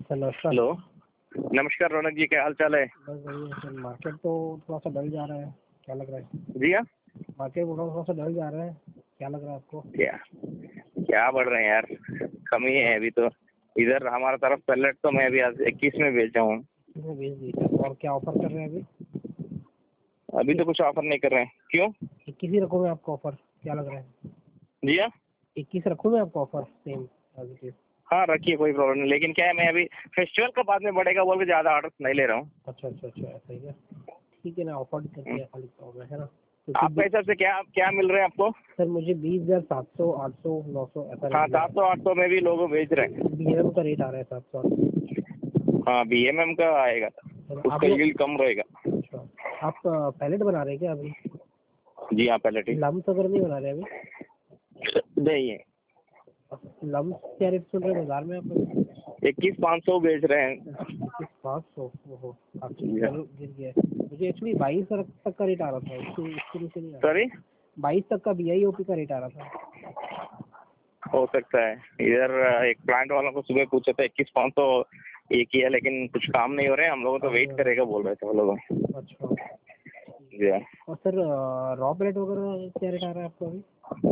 Sir नमस्कार। Hello, नमस्कार रौनक जी, क्या हाल चाल है? बस बढ़िया सर। मार्केट तो थोड़ा सा डल जा रहा है, क्या लग रहा है? जी हाँ। मार्केट थोड़ा सा डल जा रहा है, क्या लग रहा है आपको? क्या क्या बढ़ रहे हैं यार, कमी है अभी तो। इधर हमारा तरफ पैलेट तो मैं अभी आज 21 में बेचा हूँ। कितने बेच दी सर? और क्या ऑफर कर रहे हैं अभी? अभी तो कुछ ऑफर नहीं कर रहे हैं। क्यों? 21 ही रखूँ मैं आपको ऑफर, क्या लग रहा है? जी हाँ। 21 रखूँ मैं आपको ऑफर सेम पॉजिटिव? हाँ रखिए, कोई प्रॉब्लम नहीं, लेकिन क्या है मैं अभी फेस्टिवल का बाद में बढ़ेगा बोल के ज़्यादा ऑर्डर नहीं ले रहा हूँ। अच्छा अच्छा अच्छा, ऐसा ही है। ठीक है ना, ऑफर करके ऐसा लिखता हूँ मैं, है ना? आपका हिसाब से क्या क्या मिल रहा है आपको? सर मुझे 20,700, 800, 900 ऐसा हाँ, रेट 700-800 में भी लोग बेच रहे हैं। BM का रेट आ रहा है 700। हाँ, BMM का आएगा, आप उसका लोग यील्ड कम रहेगा। अच्छा, आप पैलेट बना रहे हैं क्या अभी? जी हाँ, पैलेट ही लम्स अगर नहीं बना रहे अभी? नहीं है। लम्स क्या रेट चल रहे हैं बाजार में आप? 21,500 बेच रहे हैं। 21,500। ओहो, काफी जी हाँ। गिर गया है। मुझे एक्चुअली 22 तक का रेट आ रहा था, इसके नीचे नहीं आ रहा। सॉरी, 22 तक का BIOP का रेट आ रहा था। हो सकता है। इधर एक प्लांट वालों को सुबह पूछा था 21,500 ये किया, लेकिन कुछ काम नहीं हो रहे हैं, हम लोग तो वेट करेगा बोल रहे थे वो लोग। अच्छा। जी हाँ। और सर रॉ प्लेट वगैरह क्या रेट आ रहा है आपको अभी?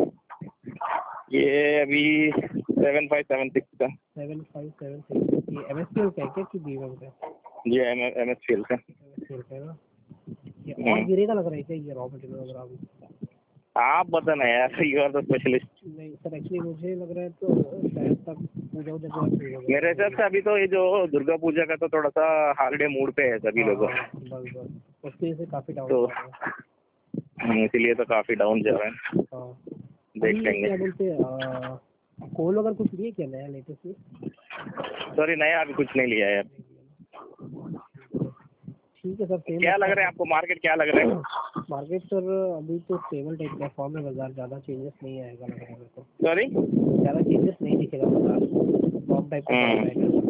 ये अभी 7576 का। 7576। ये MSPL का है क्या कि BM का? जी MSPL का। MSPL का है ना? ये और गिरेगा लग रहा है क्या ये रॉ मटेरियल वगैरह अभी? आप बताना यार, यू आर द स्पेशलिस्ट। नहीं सर, एक्चुअली मुझे लग रहा है तो शायद तक पूजा उजा के बाद सही हो जाएगा। मेरे हिसाब से अभी तो ये जो दुर्गा पूजा का तो थोड़ा सा हॉलीडे मूड पे है सभी लोग, बस बस उसकी वजह से काफी डाउन तो जा रहा है। इसीलिए तो काफी डाउन जा रहे हैं। हाँ। देख अभी लेंगे। क्या बोलते हैं, कोल अगर कुछ लिए क्या नया लेटेस्ट में? सॉरी, नया अभी कुछ नहीं लिया यार। ठीक है सर, सेम क्या लग रहा है आपको, मार्केट क्या लग रहा है? मार्केट सर अभी तो स्टेबल टाइप का फॉर्म है बाजार, ज़्यादा चेंजेस नहीं आएगा लग रहा है मेरे को। सॉरी, ज़्यादा चेंजेस नहीं दिखेगा बाजार, फॉर्म टाइप का चल रहा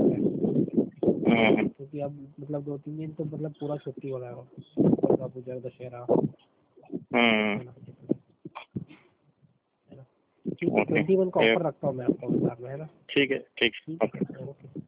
है। क्योंकि अब मतलब 2-3 दिन तो मतलब पूरा छुट्टी हो रहा है, दुर्गा पूजा, दशहरा, है ना? ठीक है, 21 का ऑफर रखता हूँ मैं आपको बाजार में, है ना? ठीक है, ठीक। ठीक है, ओके।